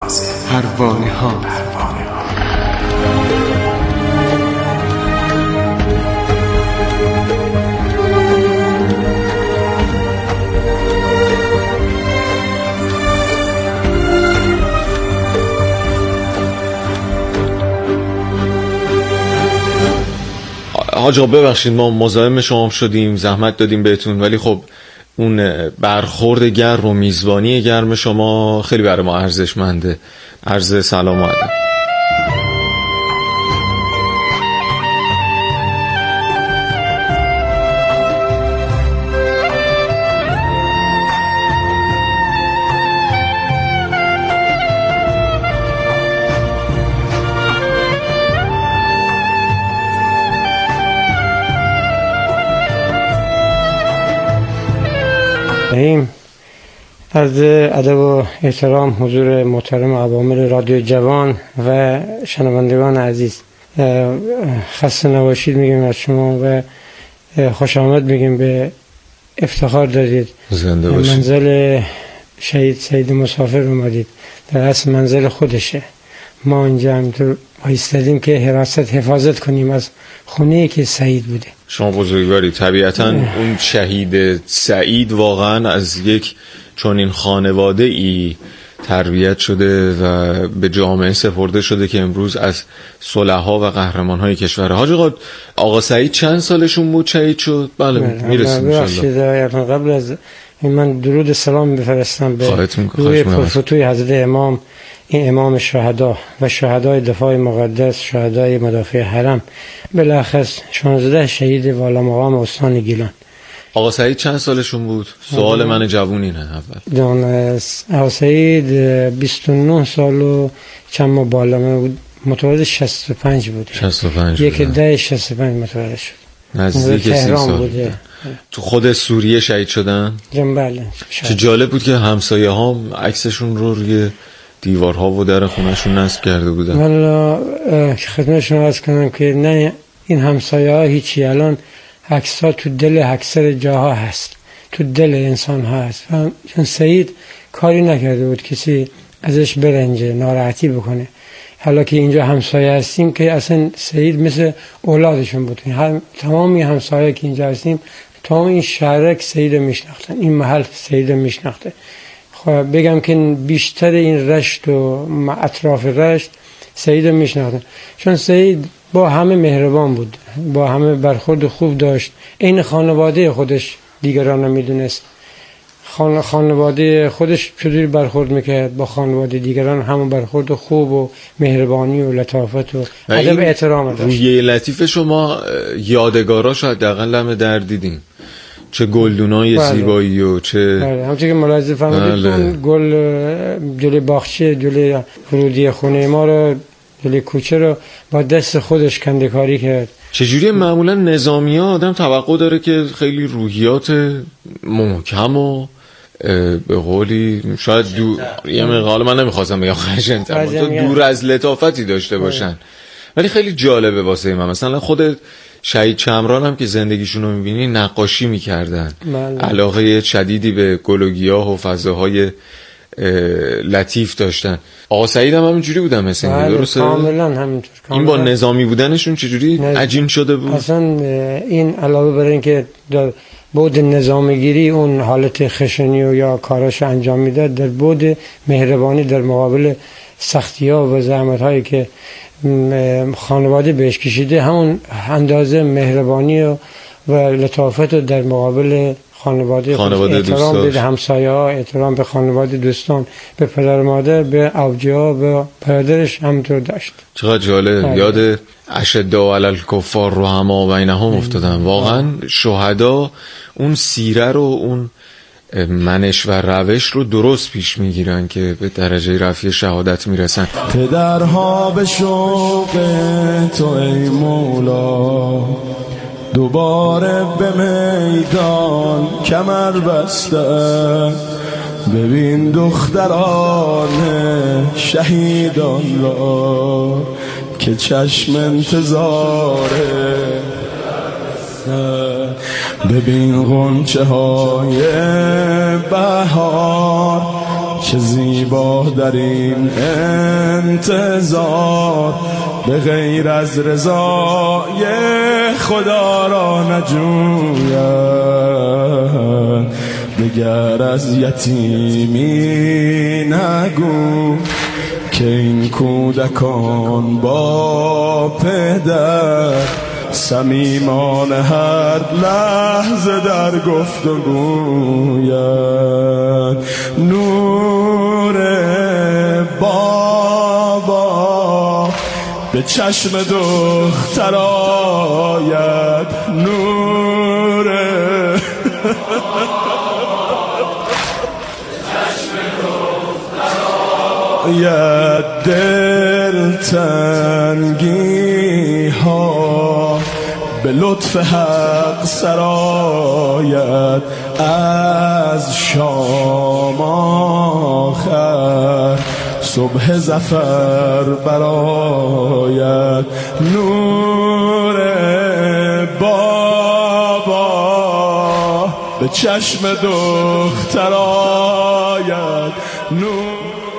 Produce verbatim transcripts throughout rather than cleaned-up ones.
پروانه ها. حاج آقا ببخشید ما مزاحم شما شدیم، زحمت دادیم بهتون، ولی خب اون برخورد گرم و میزبانی گرم شما خیلی برای ما ارزشمنده. عرض سلام و ادب. عرض ادب و احترام حضور محترم عوامل رادیو جوان و شنوندگان عزیز، خسته نباشید میگیم از شما و خوش آمد میگیم. به افتخار دادید زنده باشید. منزل شهید سید مسافر اومدید، در اصل منزل خودشه. ما اینجا همینطور ایستادیم که حراست حفاظت کنیم از خونه‌ای که سعید بوده. شما بزرگواری. طبیعتاً اون شهید سعید واقعاً از یک چون این خانواده ای تربیت شده و به جامعه سپرده شده که امروز از صلحا و قهرمان های کشور. حاج آقا آقا سعید چند سالشون بود شهید شد؟ بله میرسیم انشالله. قبل از این من درود سلام بفرستم به روی پرفتوی حضرت امام، این امام شهدا و شهدای دفاع مقدس، شهدای مدافع حرم، بالاخص شانزده شهید والا مقام استان گیلان. آقا سعید چند سالشون بود؟ سوال من جوون اینه اول. دان آقا سعید بیست و نه سال و چند ماه بالا بود، متولد شصت و پنج بود. شصت و پنج. یک ده شصت و پنج متولد شد. نزدیک سی سال بوده. تو خود سوریه شهید شدن؟ بله. چه جالب بود که همسایه ها عکسشون رو روی دیوارها و در خونهشون نصب کرده بودن. والا خدمت شما عرض کنم که نه این همسایه ها هیچی، الان عکس ها تو دل اکثر جاها هست، تو دل انسان ها هست. چون سعید کاری نکرده بود کسی ازش برنجه، ناراحتی بکنه. حالا که اینجا همسایه هستیم که اصلا سعید مثل اولادشون بود. هم تمامی همسایه که اینجا هستیم، تمام این شهرک سعید میشناختن، این محل سعید میشناخته. خب بگم که بیشتر این رشت و اطراف رشت سعید میشناختن، چون سعید با همه مهربان بود، با همه برخورد خوب داشت. این خانواده خودش دیگران رو میدونست، خان خانواده خودش چطوری برخورد میکرد با خانواده دیگران، همون برخورد خوب و مهربانی و لطافت و ادب احترام داشت. روی لطیف شما یادگاراش حداقل همه در دیدیم، چه گلدونای بله. زیبایی و چه بله. همچنین که ملاحظه فرمودید بله. گل جلوی باغچه، جلوی ورودی خونه ما رو، جلوی کوچه رو با دست خودش کنده‌کاری کرد. چجوری معمولا نظامی ها آدم توقع داره که خیلی روحیات محکم و به قولی شاید دو... یه مقاله من نمیخواستم بگم خشن‌تر، دور از لطافتی داشته باشن، ولی خیلی جالبه واسه من. مثلا خود شهید چمران هم که زندگیشون رو میبینی نقاشی میکردن، علاقه شدیدی به گل و گیاه و فضاهای لطیف داشتن. آقا سعید هم همینجوری بودن مثل این درسته؟ کاملا همینطور. این با نظامی بودنشون چجوری عجین شده بود؟ اصلا این علاوه بر این که در بود نظامیگیری اون حالت خشنی و یا کاراش انجام میداد، در بود مهربانی در مقابل سختی ها و زحمت هایی که خانواده بهش کشیده، همون اندازه مهربانی و, و لطافت رو در مقابل خانواده, خانواده احترام به همسایه ها، احترام به خانواده دوستان، به پدر مادر، به اوجه ها، به برادرش همینطور داشت. چقدر جالب. یاد اشداء علی الکفار رحماء بینهم افتادم. واقعا شهدا اون سیره رو، اون منش و روش رو درست پیش میگیرن که به درجه رفیع شهادت میرسن. پدرها به شوق تو ای مولا دوباره به میدان کمر بسته، ببین دختران شهیدان را که چشم انتظاره، ببین غنچه های بهار که زیبا در این انتظار به غیر از رضای خدا را نجوید. دگر از یتیمی نگو که این کودکان با پدر صمیمان هر لحظه در گفتگویند. نور بابا به چشم دختر آید، نور یا دلتنگی ها به لطف حق سرآید. از شام آخر صبح ظفر برآید. نور بابا به چشم دختر آید، نور.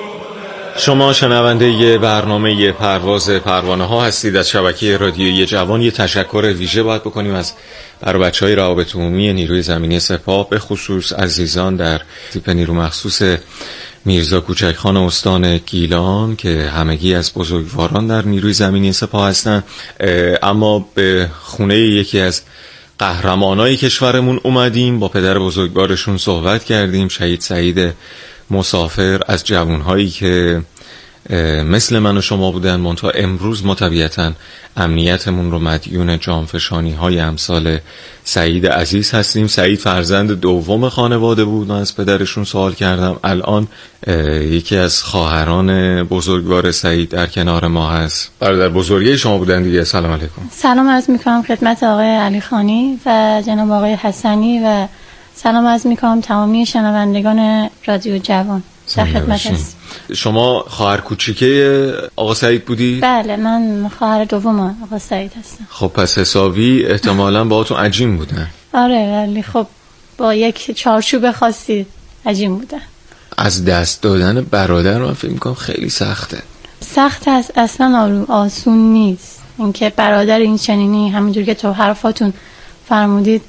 شما شنونده ی برنامه پرواز پروانه ها هستید از شبکه رادیویی جوان. یه تشکر ویژه باید بکنیم از برای بچهای روابط عمومی نیروی زمینی سپاه، به خصوص عزیزان در تیپ نیرو مخصوص میرزا کوچکخان استان گیلان که همگی از بزرگواران در نیروی زمینی سپاه هستند. اما به خونه یکی از قهرمانای کشورمون اومدیم، با پدر بزرگوارشون صحبت کردیم، شهید سعید مسافر، از جوانهایی که مثل من و شما بودن، منتها امروز ما طبیعتاً امنیتمون رو مدیون جانفشانی های امثال سعید عزیز هستیم. سعید فرزند دوم خانواده بود. من از پدرشون سوال کردم. الان یکی از خواهران بزرگوار سعید در کنار ما هست. برادر بزرگی شما بودن دیگه. سلام علیکم. سلام عرض میکنم خدمت آقای علی خانی و جناب آقای حسنی و سلام عرض میکنم تمامی شنوندگان رادیو جوان. در خدمت هستم. شما خواهر کوچیکه آقا سعید بودی؟ بله، من خواهر دوم آقا سعید هستم. خب پس حسابی احتمالاً باهاتون عجین بودن. آره، ولی خب با یک چارچوب خاصی عجین بودن. از دست دادن برادر من فکر میکنم خیلی سخته. سخت است، اصلا آسون نیست. اینکه برادر این چنینی همونجور که تو حرفاتون فرمودید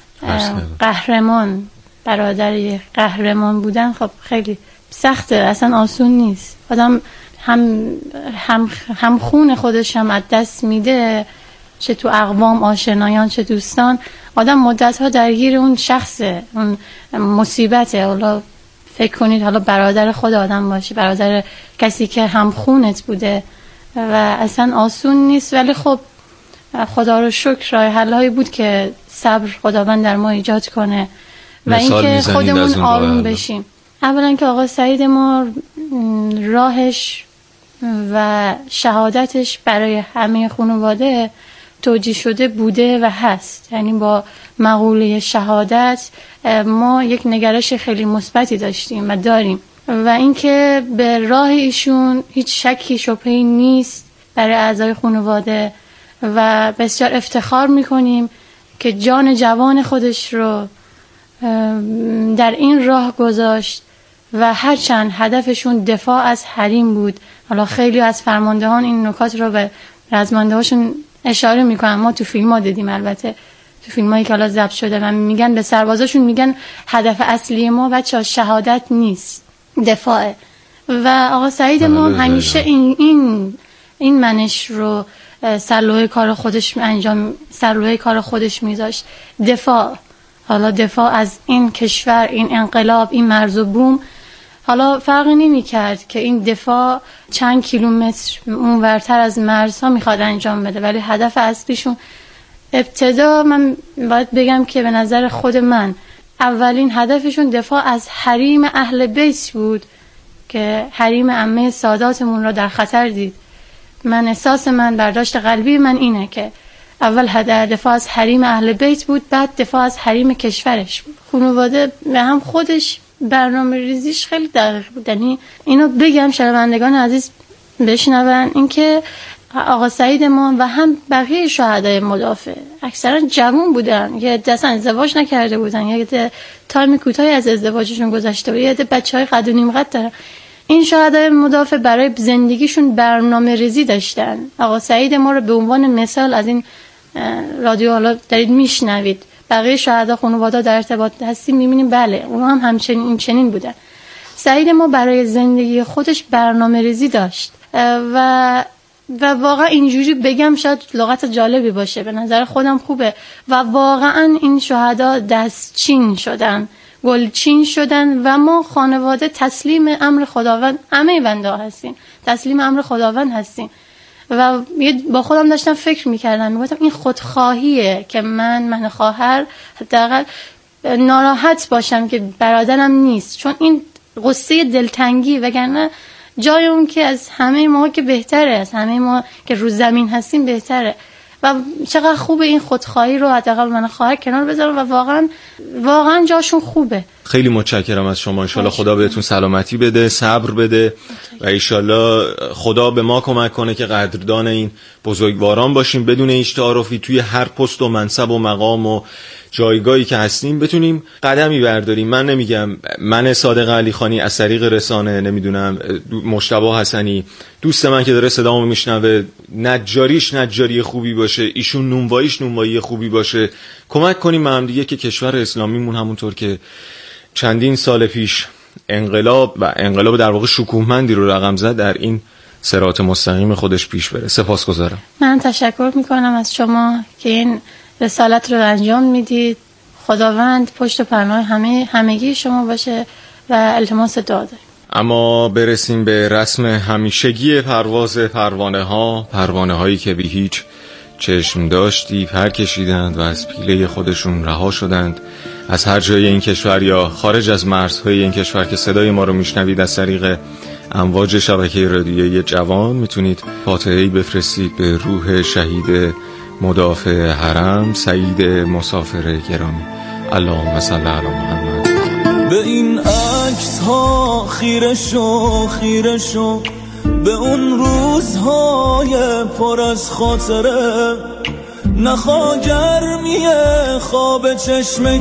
قهرمان، برادر قهرمان بودن، خب خیلی سخته، اصلا آسون نیست. آدم هم هم هم خون خودش هم از دست میده، چه تو اقوام، آشنایان، چه دوستان. آدم مدت ها درگیر اون شخصه، اون مصیبته. حالا فکر کنید حالا برادر خود آدم باشه، برادر کسی که هم خونت بوده و اصلا آسون نیست. ولی خب خدا رو شکر راه حل‌هایی بود که صبر خداوند در ما ایجاد کنه و اینکه خودمون آروم بشیم. اولا که آقا سعید ما راهش و شهادتش برای همه خانواده توجیه شده بوده و هست. یعنی با مقوله شهادت ما یک نگرش خیلی مثبتی داشتیم و داریم و اینکه به راه ایشون هیچ شکی شبهه‌ای نیست برای اعضای خانواده و بسیار افتخار میکنیم که جان جوان خودش رو در این راه گذاشت و هرچند هدفشون دفاع از حریم بود. حالا خیلی از فرماندهان این نکات رو به رزمنده هاشون اشاره میکنن، ما تو فیلم ها دیدیم، البته تو فیلم هایی که حالا ضبط شده، و میگن به سربازاشون میگن هدف اصلی ما بچه ها شهادت نیست، دفاعه. و آقا سعید ما همیشه این این این منش رو سرلوحه کار خودش انجام سرلوحه کار خودش میذاشت، دفاع. حالا دفاع از این کشور، این انقلاب، این مرز و بوم. حالا فرقی نمی کرد که این دفاع چند کیلومتر اونورتر از مرزها میخواد انجام بده، ولی هدف اصلیشون ابتدا من باید بگم که به نظر خود من اولین هدفشون دفاع از حریم اهل بیت بود که حریم عمه ساداتمون را در خطر دید. من احساس من، برداشت قلبی من اینه که اول هدف دفاع از حریم اهل بیت بود، بعد دفاع از حریم کشورش بود. خانواده به هم خودش برنامه ریزیش خیلی دقیق بود. یعنی اینو بگم شنوندگان عزیز بشنون، اینکه آقا سعید ما و هم بقیه شهدای مدافع اکثرا جوان بودن، یه دست ازدواج نکرده بودن، یه ده تایم کوتاهی از ازدواجشون گذشته بود، یه ده بچهای قد و نیم قد دارن. این شهدای مدافع برای زندگیشون برنامه ریزی داشتن. آقا سعید ما رو به عنوان مثال از این رادیو حالا دارید میشنوید، بقیه شهدا خانواده در ارتباط هستیم میبینیم بله اونا هم همچنین این چنین بودن. سعید ما برای زندگی خودش برنامه ریزی داشت و و واقعا اینجوری بگم شاید لغت جالبی باشه، به نظر خودم خوبه و واقعا این شهدا دستچین شدن، گلچین شدن و ما خانواده تسلیم امر خداوند، همه بنده ها هستیم تسلیم امر خداوند هستیم. و با خودم داشتم فکر میکردم میگفتم این خودخواهیه که من من خواهر حداقل ناراحت باشم که برادرم نیست، چون این قصه دلتنگی، وگرنه جای اون که از همه ما که بهتره، از همه ما که رو زمین هستیم بهتره. و چقدر خوبه این خودخواهی رو حداقل من خواهر کنار بذارم و واقعا واقعا جاشون خوبه. خیلی متشکرم از شما. انشالله خدا بهتون سلامتی بده، صبر بده و انشالله خدا به ما کمک کنه که قدردان این بزرگواران باشیم، بدون هیچ تعارفی توی هر پست و منصب و مقام و جایگاهی که هستیم بتونیم قدمی برداریم. من نمیگم من صادق علی خانی از طریق رسانه، نمیدونم مجتبی حسنی دوست من که داره صدامو میشنوه نجاریش نجاری خوبی باشه، ایشون نونواییش نونوایی خوبی باشه، کمک کنیم به هم دیگه که کشور اسلامیمون همونطور که چندین سال پیش انقلاب و انقلاب در واقع شکوهمندی رو رقم زد در این صراط مستقیم خودش پیش بره. سپاسگزارم. من تشکر میکنم از شما که این رسالت رو انجام میدید. خداوند پشت و پناه همه همگی شما باشه و التماس دعا داریم. اما برسیم به رسم همیشگی پرواز پروانه ها، پروانه هایی که بی هیچ چشم داشتی پر کشیدند و از پیله خودشون رها شدند. از هر جای این کشور یا خارج از مرزهای این کشور که صدای ما رو میشنوید از طریق امواج شبکه رادیویی جوان میتونید فاتحه‌ای بفرستید به روح شهید مدافع حرم سعید مسافر گرامی. اللهم صل علی محمد. به این عکس ها خیره شو خیره شو، به اون روزهای پر از خاطره، نخوا گرمی خواب چشم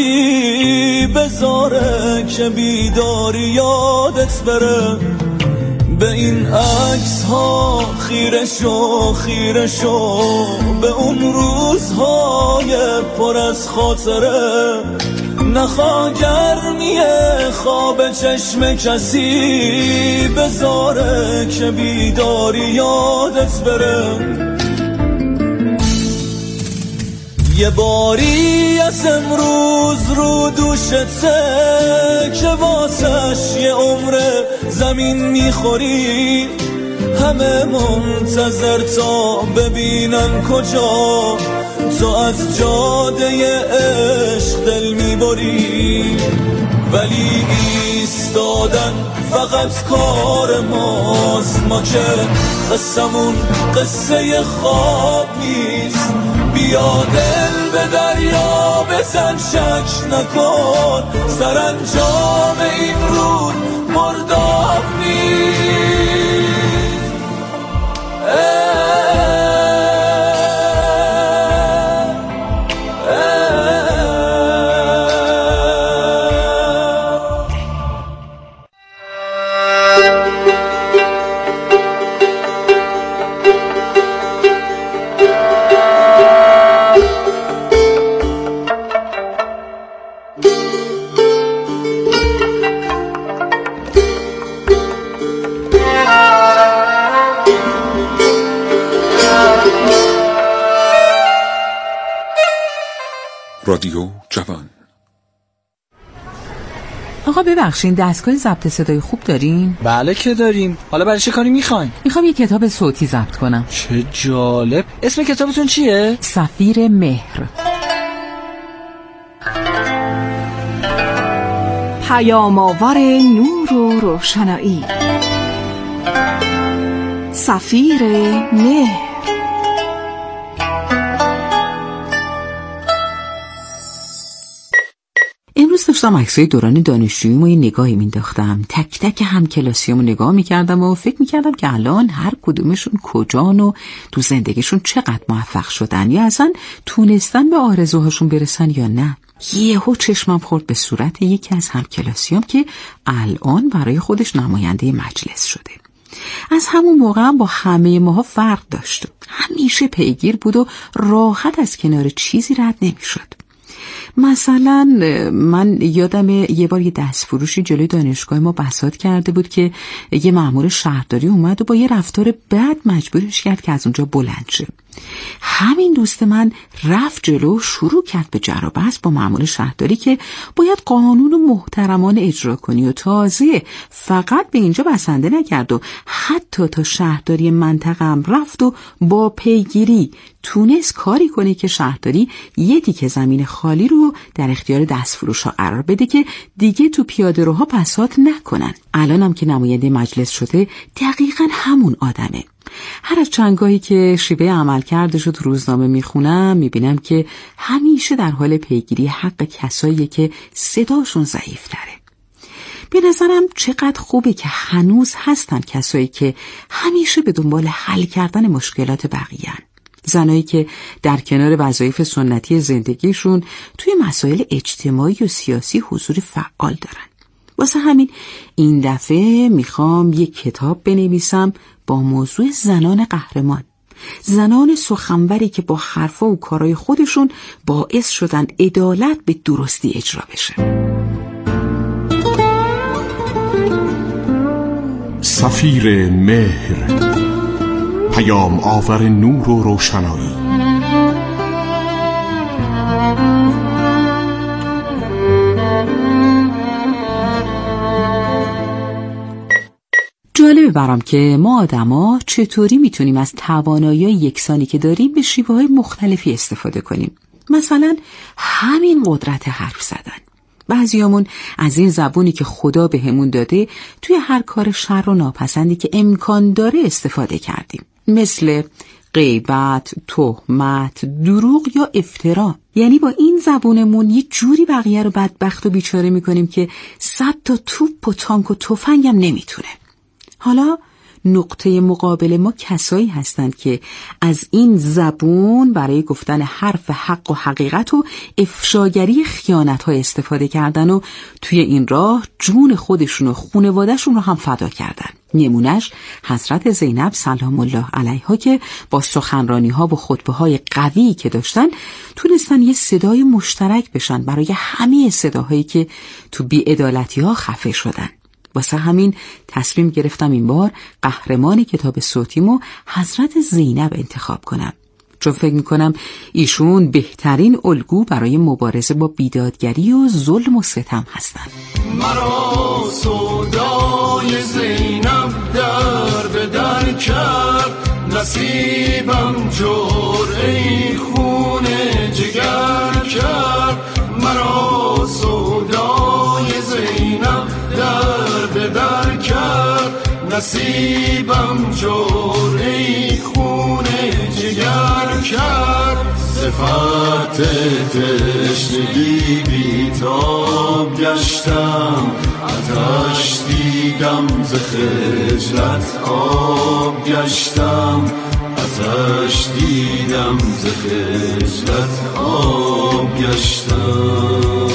کسی بذاره که بیداری یادت بره. به این عکس ها خیره شو خیره شو، به اون روزهای پر از خاطره، نخوا گرمی خواب چشم کسی بذاره که بیداری یادت بره. یه باری از امروز رو دوشته که واسش یه عمر زمین میخوری، همه منتظر تا ببینن کجا تو از جاده عشق دل میبری. ولی ایستادن فقط کار ماست، ما که قصمون قصه خواب نیست. بیا دل به دریا بزن شک نکن، سرانجام این رود مرداب نیست. رادیو جوان. آقا ببخشین دستگاه ضبط صدای خوب دارین؟ بله که داریم. حالا برای چه کاری میخواین؟ میخوام یه کتاب صوتی ضبط کنم. چه جالب. اسم کتابتون چیه؟ سفیر مهر. پیام آور نور و روشنایی، سفیر مهر. امروز داشتم عکسای دوران دانشجوییمو یه نگاهی مینداختم، تک تک هم کلاسیامو نگاه میکردم و فکر میکردم که الان هر کدومشون کجان و تو زندگیشون چقدر موفق شدن یا اصلا تونستن به آرزوهاشون برسن یا نه. یهو چشمم خورد به صورت یکی از هم کلاسیام که الان برای خودش نماینده مجلس شده. از همون موقع هم با همه ماها فرق داشت. همیشه پیگیر بود و راحت از کنار چیزی رد نمیشد. مثلا من یادم یه بار یه دست فروشی جلوی دانشگاه ما بساط کرده بود که یه مأمور شهرداری اومد و با یه رفتار بد مجبورش کرد که از اونجا بلند شه. همین دوست من رفت جلو شروع کرد به جر و بحث با مأمور شهرداری که باید قانون و محترمانه اجرا کنی و تازه فقط به اینجا بسنده نکرد و حتی تا شهرداری منطقه هم رفت و با پیگیری تونست کاری کنه که شهرداری یه تیکه زمین خالی رو در اختیار دستفروش‌ها قرار بده که دیگه تو پیاده‌روها بساط نکنن. الانم که نماینده مجلس شده دقیقاً همون آدمه. هر از چندگاهی که شیوه عمل کردش رو تو روزنامه میخونم میبینم که همیشه در حال پیگیری حق کسایی که صداشون ضعیف تره. به نظرم چقدر خوبه که هنوز هستن کسایی که همیشه به دنبال حل کردن مشکلات بقیه‌ان. زنایی که در کنار وظایف سنتی زندگیشون توی مسائل اجتماعی و سیاسی حضور فعال دارن. واسه همین این دفعه میخوام یک کتاب بنویسم با موضوع زنان قهرمان، زنان سخنوری که با حرفا و کارهای خودشون باعث شدن عدالت به درستی اجرا بشه. سفیر مهر، پیام آور نور و روشنایی. جالبه برام که ما آدما چطوری میتونیم از توانایی یکسانی که داریم به شیوه‌های مختلفی استفاده کنیم. مثلا همین قدرت حرف زدن. بعضیامون از این زبونی که خدا بهمون داده توی هر کار شر و ناپسندی که امکان داره استفاده کردیم، مثل غیبت، تهمت، دروغ یا افترا. یعنی با این زبونمون یه جوری بقیه رو بدبخت و بیچاره میکنیم که صد تا توپ و تانک و تفنگم نمیتونه. حالا نقطه مقابل ما کسایی هستند که از این زبون برای گفتن حرف حق و حقیقت و افشاگری خیانت‌ها استفاده کردن و توی این راه جون خودشون و خانواده‌شون رو هم فدا کردن. نمونش حضرت زینب سلام الله علیها که با سخنرانی‌ها و خطبه‌های قوی که داشتن تونستن یه صدای مشترک بشن برای همه صداهایی که تو بی‌عدالتی‌ها خفه شدن. واسه همین تصمیم گرفتم این بار قهرمان کتاب صوتیمو حضرت زینب انتخاب کنم، چون فکر میکنم ایشون بهترین الگو برای مبارزه با بیدادگری و ظلم و ستم هستن. مرا سودای زینب در به در کرد، نصیبم جرعه خون جگر کرد. مرا سودای زینب در به در کرد، نصیبم جرعه خون جگر کرد. صفت تشنگی بیتاب گشتم، آتش دیدم ز خجلت آب گشتم. آتش دیدم ز خجلت آب گشتم.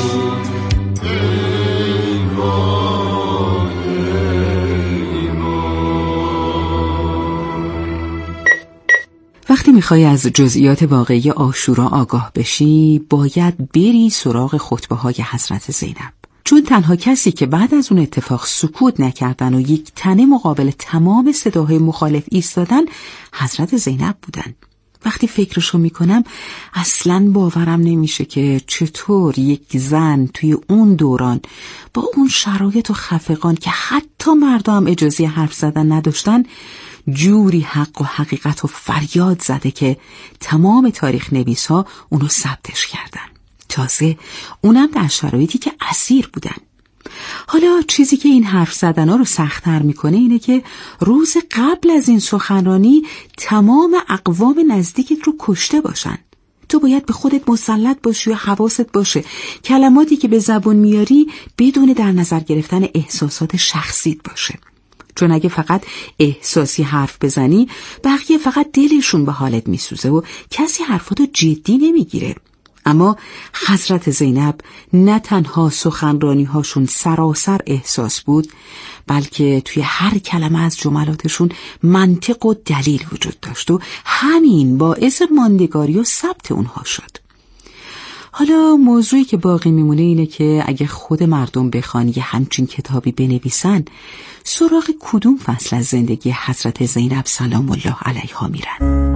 وقتی میخوای از جزئیات واقعی عاشورا آگاه بشی باید بری سراغ خطبه‌های حضرت زینب، چون تنها کسی که بعد از اون اتفاق سکوت نکردن و یک تنه مقابل تمام صداهای مخالف ایستادن حضرت زینب بودن. وقتی فکرشو میکنم اصلاً باورم نمیشه که چطور یک زن توی اون دوران با اون شرایط و خفقان که حتی مردم هم اجازه حرف زدن نداشتن جوری حق و حقیقت و فریاد زده که تمام تاریخ نویس ها اونو ثبتش کردن. تازه اونم در شرایطی که اسیر بودن. حالا چیزی که این حرف زدن ها رو سخت‌تر میکنه اینه که روز قبل از این سخنرانی تمام اقوام نزدیکت رو کشته باشن. تو باید به خودت مسلط باشی و حواست باشه کلماتی که به زبون میاری بدون در نظر گرفتن احساسات شخصیت باشه. چون اگه فقط احساسی حرف بزنی بقیه فقط دلشون به حالت میسوزه و کسی حرفاتو جدی نمیگیره. اما حضرت زینب نه تنها سخنرانی هاشون سراسر احساس بود، بلکه توی هر کلمه از جملاتشون منطق و دلیل وجود داشت و همین باعث ماندگاری و ثبت اونها شد. حالا موضوعی که باقی میمونه اینه که اگه خود مردم بخوان یه همچین کتابی بنویسن، سراغ کدوم فصل از زندگی حضرت زینب سلام الله علیها میرن؟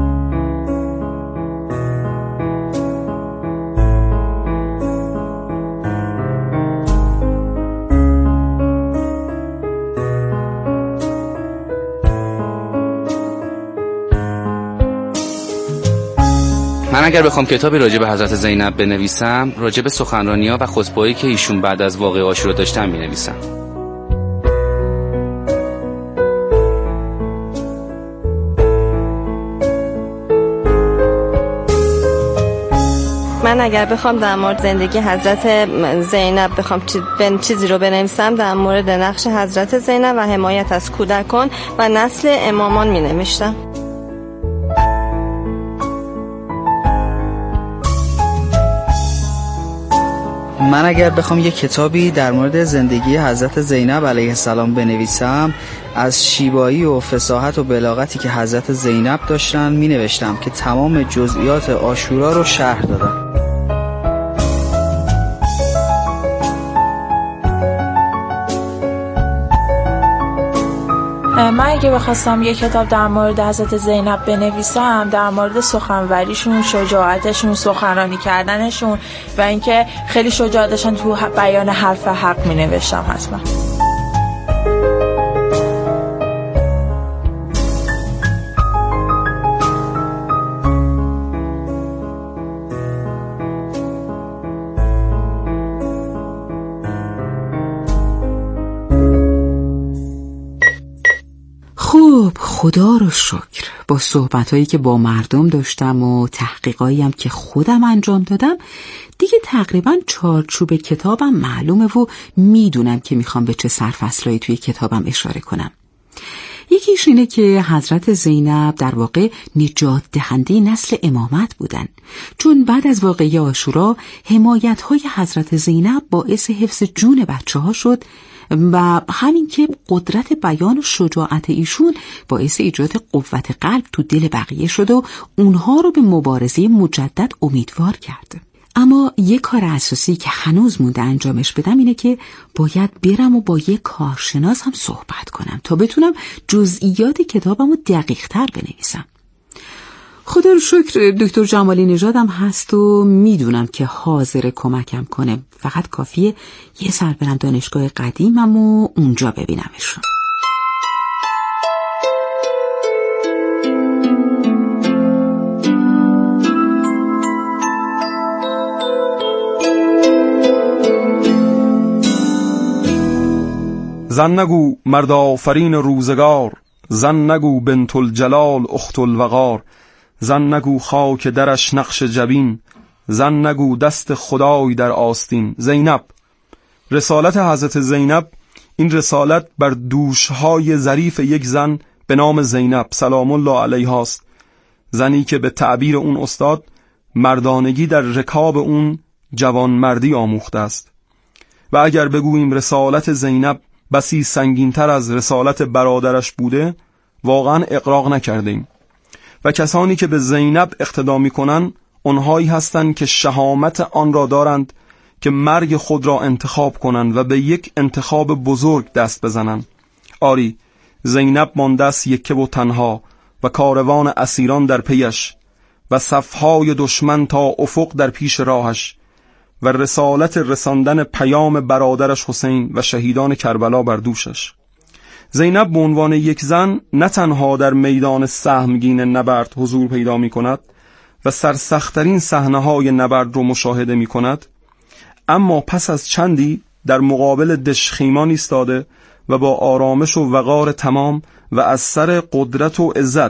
من اگر بخوام کتابی راجع به حضرت زینب بنویسم، راجع به سخنرانی‌ها و خطبه‌هایی که ایشون بعد از واقعه عاشورا داشتن می‌نویسم. من اگر بخوام در مورد زندگی حضرت زینب بخوام چیزی رو بنویسم، در مورد نقش حضرت زینب و حمایت از کودکان و نسل امامان می‌نوشتم. من اگر بخوام یک کتابی در مورد زندگی حضرت زینب علیه السلام بنویسم، از شیوایی و فصاحت و بلاغتی که حضرت زینب داشتن می نوشتم که تمام جزئیات عاشورا رو شرح دادم. من اگه بخواستم یک کتاب در مورد حضرت زینب بنویسم، در مورد سخنوریشون، شجاعتشون، سخنرانی کردنشون و اینکه خیلی شجاع داشتن تو بیان حرف حق می نوشتم حتما. خب خدا رو شکر، با صحبتایی که با مردم داشتم و تحقیقایی هم که خودم انجام دادم، دیگه تقریبا چارچوب کتابم معلومه و میدونم که میخوام به چه سرفصلایی توی کتابم اشاره کنم. یکیش اینه که حضرت زینب در واقع نجات دهنده نسل امامت بودن، چون بعد از واقعه عاشورا حمایت‌های حضرت زینب باعث حفظ جون بچه‌ها شد و همین که قدرت بیان و شجاعت ایشون باعث ایجاد قوت قلب تو دل بقیه شد و اونها رو به مبارزه مجدد امیدوار کرد. اما یک کار اساسی که هنوز مونده انجامش بدم اینه که باید برم و با یک کارشناس هم صحبت کنم تا بتونم جزئیات کتابم رو دقیق تر بنویسم. خدا رو شکر دکتر جمالی نژادم هست و میدونم که حاضر کمکم کنه، فقط کافیه یه سر برم دانشگاه قدیمم و اونجا ببینمشون. زن نگو مرد آفرین روزگار، زن نگو بنت الجلال اخت الوقار، زن نگو خاک درش نقش جبین، زن نگو دست خدای در آستین. زینب، رسالت حضرت زینب، این رسالت بر دوشهای ظریف یک زن به نام زینب سلام الله علیها است، زنی که به تعبیر اون استاد مردانگی در رکاب اون جوانمردی آموخته است. و اگر بگوییم رسالت زینب بسی سنگین‌تر از رسالت برادرش بوده، واقعا اقراق نکردیم. و کسانی که به زینب اقتدا می‌کنند آنهایی هستند که شهامت آن را دارند که مرگ خود را انتخاب کنند و به یک انتخاب بزرگ دست بزنند. آری، زینب مانده است یکه و تنها و کاروان اسیران در پیش و صفهای دشمن تا افق در پیش راهش و رسالت رساندن پیام برادرش حسین و شهیدان کربلا بر دوشش. زینب به عنوان یک زن نه تنها در میدان سهمگین نبرد حضور پیدا می کند و سرسخت‌ترین صحنه‌های نبرد رو مشاهده می کند، اما پس از چندی در مقابل دژخیمان ایستاده و با آرامش و وقار تمام و از سر قدرت و عزت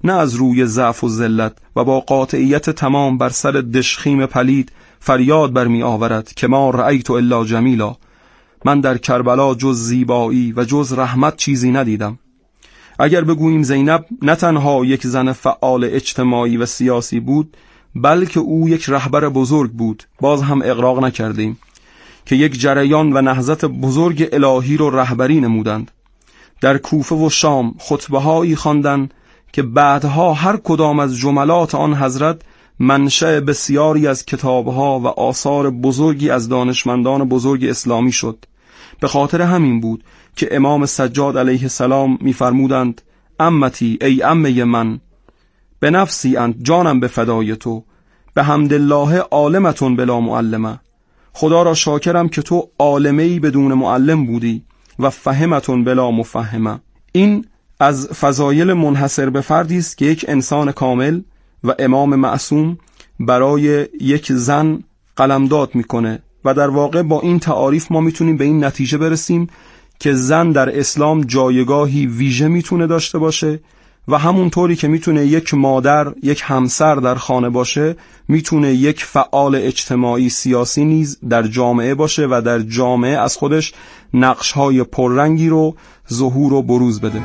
نه از روی ضعف و ذلت، و با قاطعیت تمام بر سر دشخیم پلید فریاد برمی آورد که ما رأیت الا جمیلا، من در کربلا جز زیبایی و جز رحمت چیزی ندیدم. اگر بگوییم زینب نه تنها یک زن فعال اجتماعی و سیاسی بود، بلکه او یک رهبر بزرگ بود، باز هم اغراق نکردیم که یک جریان و نهضت بزرگ الهی رو رهبری نمودند. در کوفه و شام خطبه هایی خواندند که بعدها هر کدام از جملات آن حضرت منشأ بسیاری از کتابها و آثار بزرگی از دانشمندان بزرگ اسلامی شد. به خاطر همین بود که امام سجاد علیه السلام می‌فرمودند امتی، ای عمه من، به نفسی انت، جانم به فدای تو، به حمدالله عالمتون بلا معلمه، خدا را شاکرم که تو عالمه‌ای بدون معلم بودی و فهمتون بلا مفهمه. این از فضایل منحصر به فردی است که یک انسان کامل و امام معصوم برای یک زن قلمداد میکنه و در واقع با این تعاریف ما میتونیم به این نتیجه برسیم که زن در اسلام جایگاهی ویژه میتونه داشته باشه و همونطوری که میتونه یک مادر، یک همسر در خانه باشه، میتونه یک فعال اجتماعی سیاسی نیز در جامعه باشه و در جامعه از خودش نقش‌های پررنگی رو ظهور و بروز بده.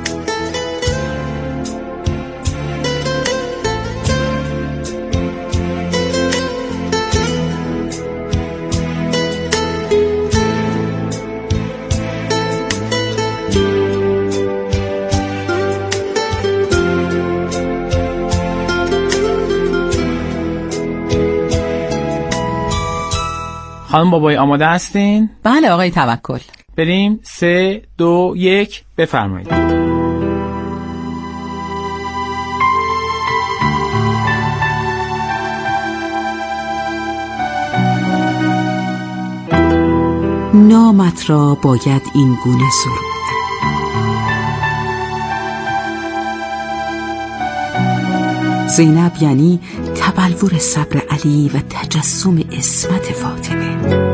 خانم بابایی آماده هستین؟ بله آقای توکل. بریم. سه دو یک بفرمایید. نامت را باید این گونه سرود: زینب یعنی تبلور صبر علی و تجسم عصمت فاطمه.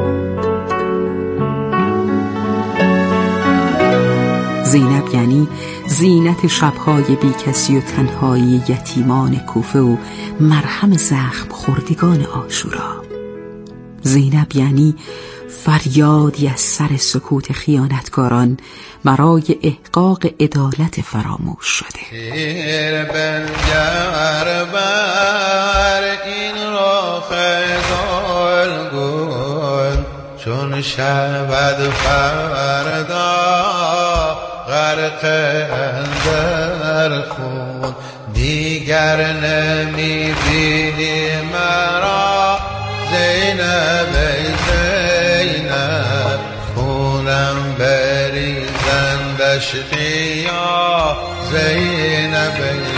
زینب یعنی زینت شبهای بیکسی و تنهایی یتیمان کوفه و مرهم زخم خوردگان عاشورا. زینب یعنی فریادی از سر سکوت خیانتکاران برای احقاق عدالت فراموش شده. تیر بنگر بر این را خزال گل، چون شود فردا غرق اندر خون، دیگر نمی بینی مرا زینب زینب، خونم بریزندش خیا زینب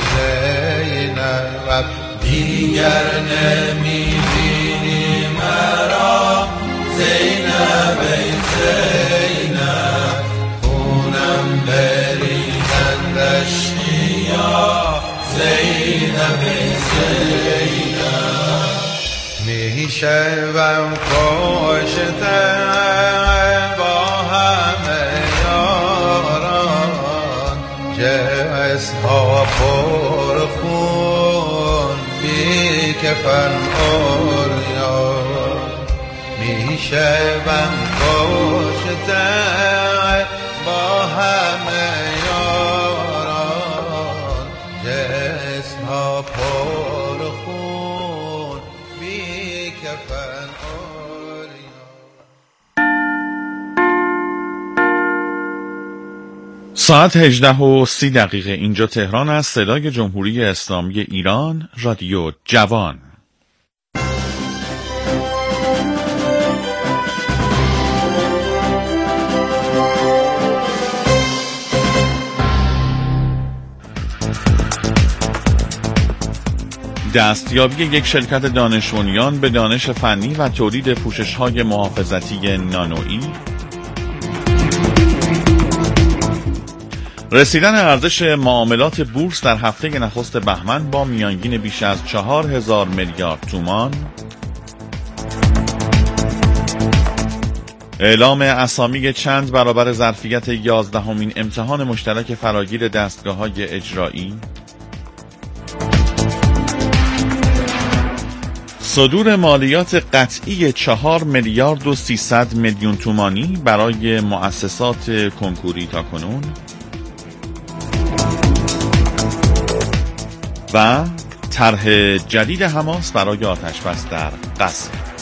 زینب، دیگر نمی بینی مرا زینب زینب، خونم بریزندش خیا زینب زینب. میشوم کشته با همه یاران، جسمها پر خون بی کفن عریان. میشوم کشته با همه یاران، جسمها پر خون بی کفن عریان. ساعت هجده و سی دقیقه اینجا تهران است. صدای جمهوری اسلامی ایران، رادیو جوان. دستیابی یک شرکت دانش بنیان به دانش فنی و تولید پوشش‌های محافظتی نانویی، رسیدن ارزش معاملات بورس در هفته نخست بهمن با میانگین بیش از چهار هزار میلیارد تومان، اعلام اسامی چند برابر ظرفیت یازدهمین امتحان مشترک فراگیر دستگاه‌های اجرایی، صدور مالیات قطعی چهار میلیارد و سیصد میلیون تومانی برای مؤسسات کنکوری تا کنون و طرح جدید حماس برای آتش‌بس در غزه.